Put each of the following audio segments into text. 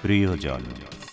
প্রিয়জন।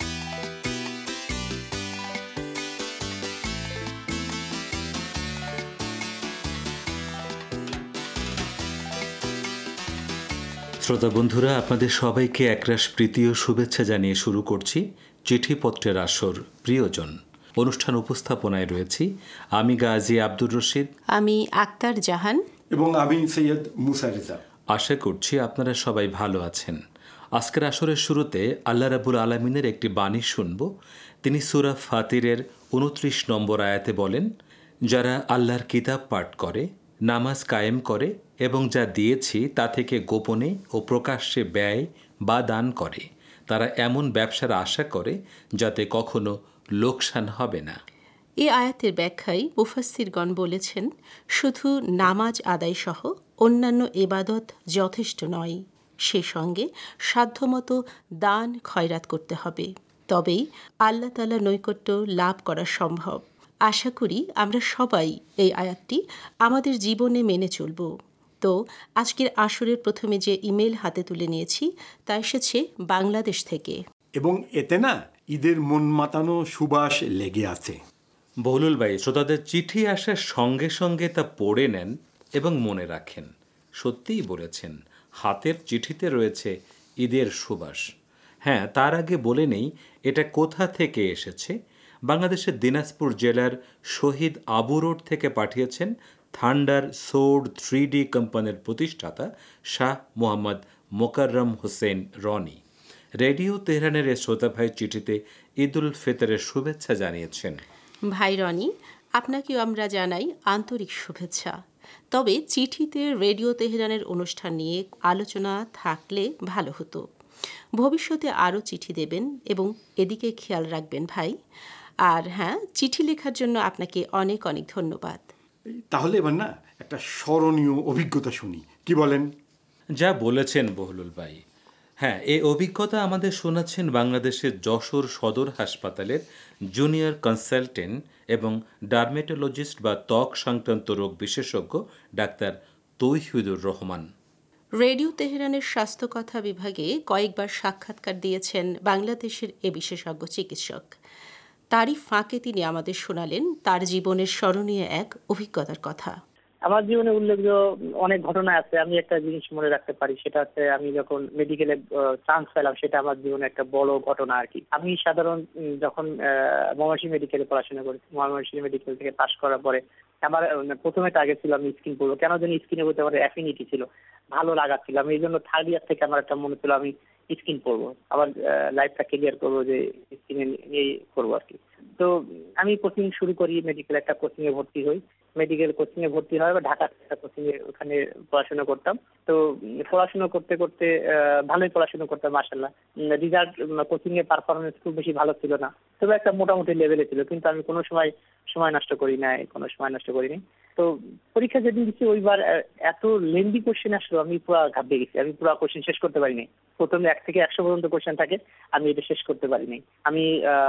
শ্রোতা বন্ধুরা, আপনাদের সবাইকে একরাশ প্রীতি ও শুভেচ্ছা জানিয়ে শুরু করছি চিঠিপত্রের আসর প্রিয়জন। অনুষ্ঠান উপস্থাপনায় রয়েছি আমি গাজী আব্দুর রশিদ, আমি আক্তার জাহান এবং আমি সৈয়দ মুসা রেজা। আশা করছি আপনারা সবাই ভালো আছেন। আজকের আসরের শুরুতে আল্লাহ রাব্বুল আলামিনের একটি বাণী শুনব। তিনি সূরা ফাতিরের ২৯ নম্বর আয়াতে বলেন, যারা আল্লাহর কিতাব পাঠ করে, নামাজ কায়েম করে এবং যা দিয়েছি তা থেকে গোপনে ও প্রকাশ্যে ব্যয় বা দান করে, তারা এমন ব্যবসার আশা করে যাতে কখনো লোকসান হবে না। এই আয়াতের ব্যাখ্যায় মুফাসসিরগণ বলেছেন, শুধু নামাজ আদায় সহ অন্যান্য ইবাদত যথেষ্ট নয়, সে সঙ্গে সাধ্যমতো দান খয়রাত করতে হবে, তবেই আল্লাহ তাআলার নৈকট্য লাভ করা সম্ভব। আশা করি আমরা সবাই এই আয়াতটি আমাদের জীবনে মেনে চলব। তো আজকের আসরের প্রথমে যে ইমেল হাতে তুলে নিয়েছি তা এসেছে বাংলাদেশ থেকে, এবং এতে না ঈদের মন মাতানো সুবাস লেগে আছে। বহলুল ভাই, শ্রোতাদের চিঠি আসার সঙ্গে সঙ্গে তা পড়ে নেন এবং মনে রাখেন। সত্যিই বলেছেন, হাতের চিঠিতে রয়েছে ঈদের সুবাস। হ্যাঁ, তার আগে বলে নেই এটা কোথা থেকে এসেছে। বাংলাদেশের দিনাজপুর জেলার শহীদ আবু রোড থেকে পাঠিয়েছেন থান্ডার সোর্ড 3D কোম্পানির প্রতিষ্ঠাতা শাহ মোহাম্মদ মোকাররম হোসেন রনি। রেডিও তেহরানের এ শ্রোতা ভাই চিঠিতে ঈদ উল ফিতরের শুভেচ্ছা জানিয়েছেন। ভাই রনি, আপনাকেও আমরা জানাই আন্তরিক শুভেচ্ছা। তবে চিঠিতে রেডিও তেহরানের অনুষ্ঠান নিয়ে আলোচনা থাকলে ভালো হতো। ভবিষ্যতে আরও চিঠি দেবেন এবং এদিকে খেয়াল রাখবেন ভাই। আর হ্যাঁ, চিঠি লেখার জন্য আপনাকে অনেক অনেক ধন্যবাদ। তাহলে এবার না একটা স্মরণীয় অভিজ্ঞতা শুনি, কি বলেন? যা বলেছেন বহলুল ভাই। হ্যাঁ, এই অভিজ্ঞতা আমাদের শোনাচ্ছেন বাংলাদেশের যশোর সদর হাসপাতালের জুনিয়র কনসালটেন্ট এবং ডার্মেটোলজিস্ট বা ত্বক সংক্রান্ত রোগ বিশেষজ্ঞ ডাক্তার তৌহিদুর রহমান। রেডিও তেহরানের স্বাস্থ্যকথা বিভাগে কয়েকবার সাক্ষাৎকার দিয়েছেন বাংলাদেশের এ বিশেষজ্ঞ চিকিৎসক। তারই ফাঁকে তিনি আমাদের শোনালেন তার জীবনের স্মরণীয় এক অভিজ্ঞতার কথা। আমার জীবনে উল্লেখযোগ্য অনেক ঘটনা আছে। আমি একটা জিনিস মনে রাখতে পারি, সেটা হচ্ছে আমি যখন মেডিকেলে চান্স পেলাম, সেটা আমার জীবনে একটা বড় ঘটনা আর কি। আমি সাধারণ যখন ময়মনসিংহ মেডিকেলে পড়াশোনা করি, ময়মনসিংহ মেডিকেল থেকে পাশ করার পরে আমার প্রথমে টার্গেট ছিল আমি স্কিন পড়বো। কেন জানি স্কিনের প্রতি আমার অ্যাফিনিটি ছিল, ভালো লাগা ছিল। আমি এই জন্য থার্ড ইয়ার থেকে আমার একটা মনে ছিল আমি স্কিন পড়বো, আবার লাইফটা ক্লিয়ার করবো, যে স্কিনে নিয়েই করবো আর কি। তো আমি কোচিং শুরু করি, মেডিকেল একটা কোচিং এ ভর্তি হই। মেডিকেল কোচিং এ ভর্তি হয় বা ঢাকার একটা কোচিং এ, ওখানে পড়াশোনা করতাম। তো পড়াশোনা করতে করতে ভালোই পড়াশোনা করতাম মাশাআল্লাহ। রেজাল্ট কোচিং এর পারফরমেন্স খুব বেশি ভালো ছিল না, তবে একটা মোটামুটি লেভেলে ছিল। কিন্তু আমি কোনো সময় নষ্ট করি নাই, কোনো সময় নষ্ট করিনি। তো পরীক্ষা যেদিন দিচ্ছি, ওইবার এত লেন্দি কোশ্চেন আসলো, আমি পুরো ঘাবড়ে গেছি। আমি পুরো কোশ্চেন শেষ করতে পারিনি। প্রথমে 1 থেকে 100 পর্যন্ত কোশ্চেন থাকে, আমি এটা শেষ করতে পারিনি। আমি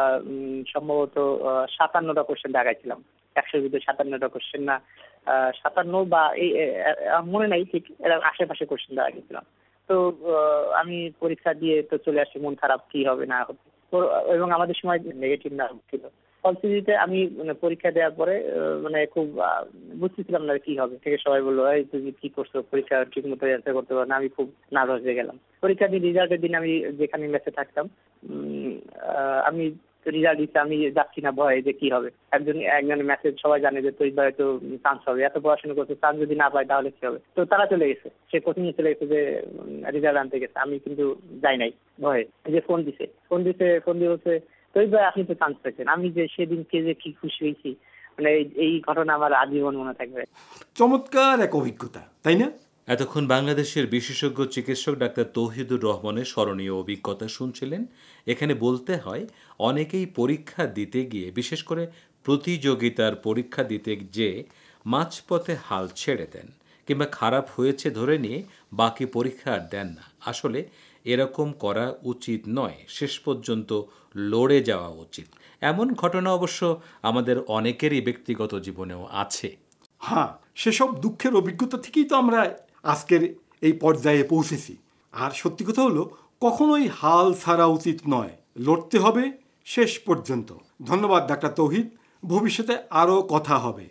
সম্ভবত 57টা কোশ্চেন দাগাইছিলাম। 100-র ভিতরে 57টা কোশ্চেন না 57 বা এই মনে নাই ঠিক, এর আশেপাশে কোশ্চেন দাগাইছিলাম। তো আমি পরীক্ষা দিয়ে তো চলে আসছি, মন খারাপ, কি হবে না হবে। এবং আমাদের সময় নেগেটিভ না ছিল। ফলশ্রুতিতে আমি পরীক্ষা দেওয়ার পরে খুব বুঝতেছিলাম না কি হবে। থেকে সবাই বললো, এই তুই কি করছো, পরীক্ষা ঠিক মতো অ্যান্সার করতে পারো না। আমি খুব নার্ভাস হয়ে গেলাম। পরীক্ষা দিয়ে রেজাল্টের দিন আমি যেখানে মেসে থাকতাম, আমি রেজাল্ট দিচ্ছে, আমি যাচ্ছি না ভয়ে যে কি হবে। একজনের মেসেজ, সবাই জানে যে তুই হয়তো চান্স হবে, এত পড়াশোনা করছে, চান্স যদি না পাই তাহলে কি হবে। তো তারা চলে গেছে, সে কোচিং এ চলে গেছে, যে রেজাল্ট আনতে গেছে। আমি কিন্তু যাই নাই ভয়ে। যে ফোন দিয়ে বলছে, তুই ভাই আপনি তো চান্স পেয়েছেন। আমি যে সেদিনকে যে কি খুশি হয়েছি, এই ঘটনা আমার আজীবন মনে থাকবে। চমৎকার এক অভিজ্ঞতা, তাই না? এতক্ষণ বাংলাদেশের বিশেষজ্ঞ চিকিৎসক ডাক্তার তৌহিদুর রহমানের স্মরণীয় অভিজ্ঞতা শুনছিলেন। এখানে বলতে হয়, অনেকেই পরীক্ষা দিতে গিয়ে, বিশেষ করে প্রতিযোগিতার পরীক্ষা দিতে যে মাঝপথে হাল ছেড়ে দেন, কিংবা খারাপ হয়েছে ধরে নিয়ে বাকি পরীক্ষা আর দেন না। আসলে এরকম করা উচিত নয়, শেষ পর্যন্ত লড়ে যাওয়া উচিত। এমন ঘটনা অবশ্য আমাদের অনেকেরই ব্যক্তিগত জীবনেও আছে। হ্যাঁ, সেসব দুঃখের অভিজ্ঞতা থেকেই তো আমরা আজকের এই পর্যায়ে পৌঁছেছি। আর সত্যি কথা হলো, কখনোই হাল ছাড়া উচিত নয়, লড়তে হবে শেষ পর্যন্ত। ধন্যবাদ ডাক্তার তৌহিদ, ভবিষ্যতে আরও কথা হবে।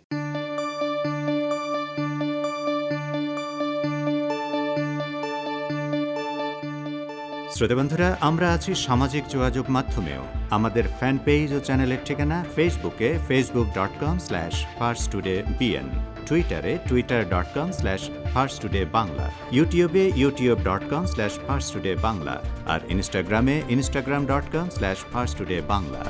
শ্রোতাবন্ধুরা, আমরা আছি সামাজিক যোগাযোগ মাধ্যমেও। আমাদের ফ্যান পেজ ও চ্যানেলের ঠিকানা ফেসবুকে facebook.com/FirstTodayBN, টুইটারে twitter.com/FirstTodayBangla, ইউটিউবে youtube.com/FirstTodayBangla আর ইনস্টাগ্রামে instagram.com/FirstTodayBangla।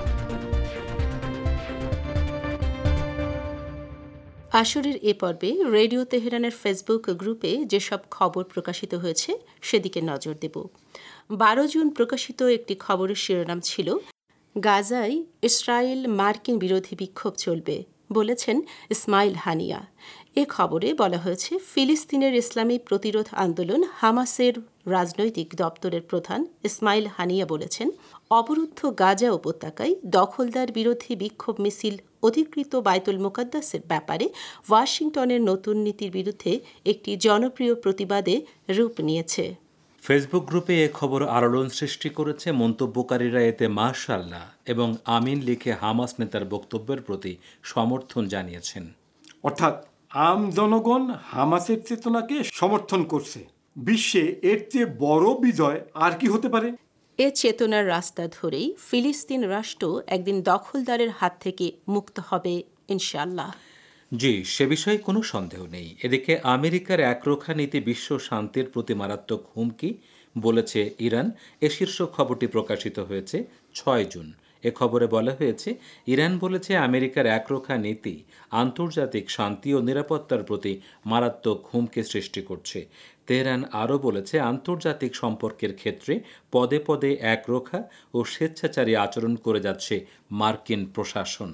আসরের এ পর্বে রেডিও তেহরানের ফেসবুক গ্রুপে যেসব খবর প্রকাশিত হয়েছে সেদিকে নজর দেব। 12 জুন প্রকাশিত একটি খবরের শিরোনাম ছিল, গাজায় ইসরায়েল মার্কিন বিরোধী বিক্ষোভ চলবে, বলেছেন ইসমাইল হানিয়া। এ খবরে বলা হয়েছে, ফিলিস্তিনের ইসলামী প্রতিরোধ আন্দোলন হামাসের রাজনৈতিক দপ্তরের প্রধান ইসমাইল হানিয়া বলেছেন, অবরুদ্ধ গাজা উপত্যকায় দখলদার বিরোধী বিক্ষোভ মিছিল অধিকৃত বাইতুল মুকাদ্দাসের ব্যাপারে ওয়াশিংটনের নতুন নীতির বিরুদ্ধে একটি জনপ্রিয় প্রতিবাদে রূপ নিয়েছে। ফেসবুক গ্রুপে এ খবর আলোড়ন সৃষ্টি করেছে। মন্তব্যকারীরা এতে মাশাআল্লাহ এবং আমিন লিখে হামাস নেতার বক্তব্যের প্রতি সমর্থন জানিয়েছেন। অর্থাৎ আম জনগণ হামাসের চেতনাকে সমর্থন করছে। বিশ্বে এর চেয়ে বড় বিজয় আর কি হতে পারে? এ চেতনার রাস্তা ধরেই ফিলিস্তিন রাষ্ট্র একদিন দখলদারের হাত থেকে মুক্ত হবে ইনশাআল্লাহ। জি, সে বিষয়ে কোনো সন্দেহ নেই। এদিকে আমেরিকার একরোখা নীতি বিশ্ব শান্তির প্রতি মারাত্মক হুমকি, বলেছে ইরান। এ শীর্ষক খবরটি প্রকাশিত হয়েছে 6 জুন। এ খবরে বলা হয়েছে, ইরান বলেছে আমেরিকার একরোখা নীতি আন্তর্জাতিক শান্তি ও নিরাপত্তার প্রতি মারাত্মক হুমকি সৃষ্টি করছে। তেহরান আরও বলেছে, আন্তর্জাতিক সম্পর্কের ক্ষেত্রে পদে পদে একরোখা ও স্বেচ্ছাচারী আচরণ করে যাচ্ছে মার্কিন প্রশাসন।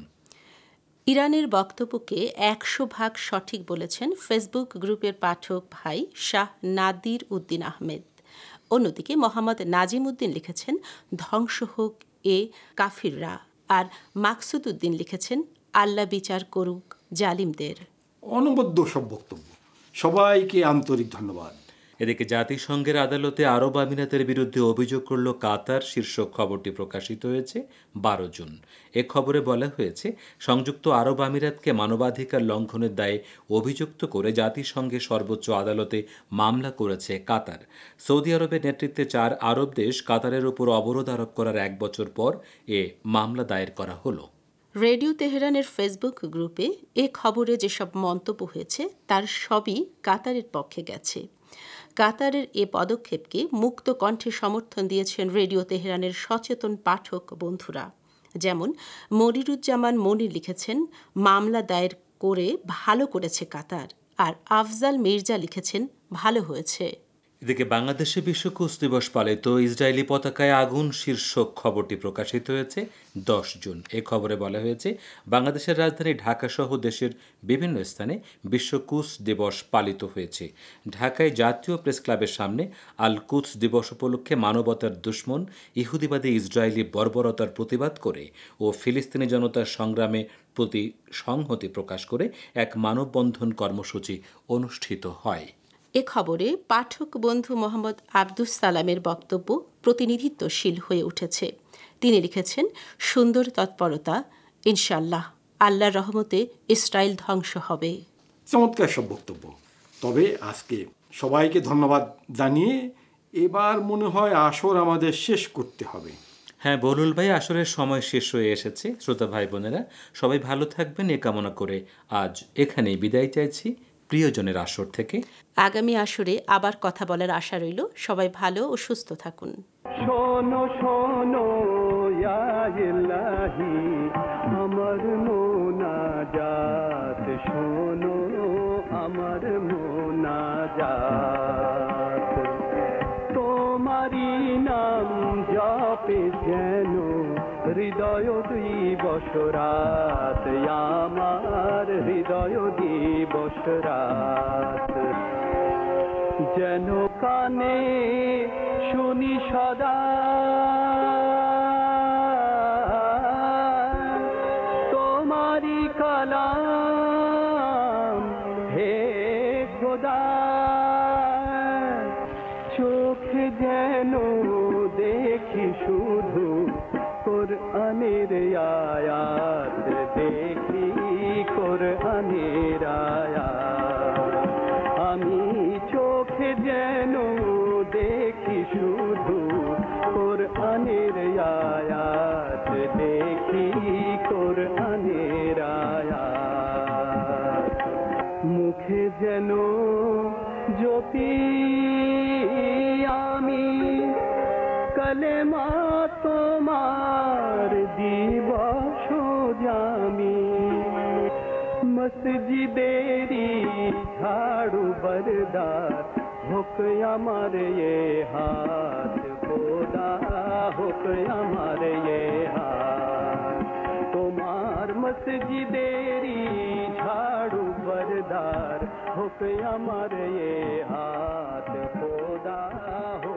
ইরানের বক্তব্যকে 100% সঠিক বলেছেন ফেসবুক গ্রুপের পাঠক ভাই শাহ নাদির উদ্দিন আহমেদ। অন্যদিকে মোহাম্মদ নাজিম উদ্দিন লিখেছেন, ধ্বংস হোক এ কাফিররা। আর মাকসুদ উদ্দিন লিখেছেন, আল্লাহ বিচার করুক জালিমদের। অনবদ্য সব বক্তব্য, সবাইকে আন্তরিক ধন্যবাদ। এদিকে জাতিসংঘের আদালতে আরব আমিরাতের বিরুদ্ধে অভিযোগ করল কাতার, শীর্ষক খবরটি প্রকাশিত হয়েছে 12 জুন। এ খবরে বলা হয়েছে, সংযুক্ত আরব আমিরাতকে মানবাধিকার লঙ্ঘনের দায়ে অভিযুক্ত করে জাতিসংঘের সর্বোচ্চ আদালতে মামলা করেছে কাতার। সৌদি আরবের নেতৃত্বে 4 আরব দেশ কাতারের উপর অবরোধ আরোপ করার 1 বছর পর এ মামলা দায়ের করা হলো। রেডিও তেহরানের ফেসবুক গ্রুপে এ খবরে যেসব মন্তব্য হয়েছে তার সবই কাতারের পক্ষে গেছে। কাতারের এ পদক্ষেপকে মুক্ত কণ্ঠে সমর্থন দিয়েছেন রেডিও তেহরানের সচেতন পাঠক বন্ধুরা। যেমন মনিরুজ্জামান মনির লিখেছেন, মামলা দায়ের করে ভালো করেছে কাতার। আর আফজাল মির্জা লিখেছেন, ভালো হয়েছে। এদিকে বাংলাদেশে বিশ্ব কুচ দিবস পালিত, ইসরায়েলি পতাকায় আগুন, শীর্ষক খবরটি প্রকাশিত হয়েছে 10 জুন। এ খবরে বলা হয়েছে, বাংলাদেশের রাজধানী ঢাকা সহ দেশের বিভিন্ন স্থানে বিশ্ব কুচ দিবস পালিত হয়েছে। ঢাকায় জাতীয় প্রেস ক্লাবের সামনে আল কুচ দিবস উপলক্ষে মানবতার দুশ্মন ইহুদিবাদী ইসরায়েলি বর্বরতার প্রতিবাদ করে ও ফিলিস্তিনি জনতার সংগ্রামে প্রতি সংহতি প্রকাশ করে এক মানববন্ধন কর্মসূচি অনুষ্ঠিত হয়। এ খবরে পাঠক বন্ধু মোহাম্মদ আব্দুস সালামের বক্তব্য প্রতিনিধিত্বশীল হয়ে উঠেছে। তিনি লিখেছেন, সুন্দর তৎপরতা, ইনশাআল্লাহ আল্লাহর রহমতে ইসরায়েল ধ্বংস হবে। চমৎকার সব বক্তব্য। তবে আজকে সবাইকে ধন্যবাদ জানিয়ে এবার মনে হয় আসর আমাদের শেষ করতে হবে। হ্যাঁ বলুল ভাই, আসরের সময় শেষ হয়ে এসেছে। শ্রোতা ভাই বোনেরা, সবাই ভালো থাকবেন এ কামনা করে আজ এখানেই বিদায় চাইছি প্রিয়জনের আসর থেকে। আগামী আসরে আবার কথা বলার আশা রইল। সবাই ভালো ও সুস্থ থাকুন। শোনো শোনো ইয়া ইলাহি আমার মোনাজাত, শোনো আমার মোনাজাত, তোমারি নাম জপে যেন হৃদয় দিবস রাত, আমার হৃদয় দিবস রাত, যেন কানে শুনি সদা তোমারি কালাম হে খোদা, চোখে যেন আয়াত দেখি কোরআনের আয়াত, আমি চোখে যেন দেখি শুধু কোরআনের আয়াত, দেখি কোরআনের আয়াত, মুখে যেন জপি আমি কালেমা তোমার দিবস জামি, মসজিদেরি ঝাড়ু বরদার হোক আমার ये হাত, খোদা হোক আমার ये হাত, তোমার মসজিদেরি ঝাড়ু বরদার হোক আমার ये হাত, খোদা হোক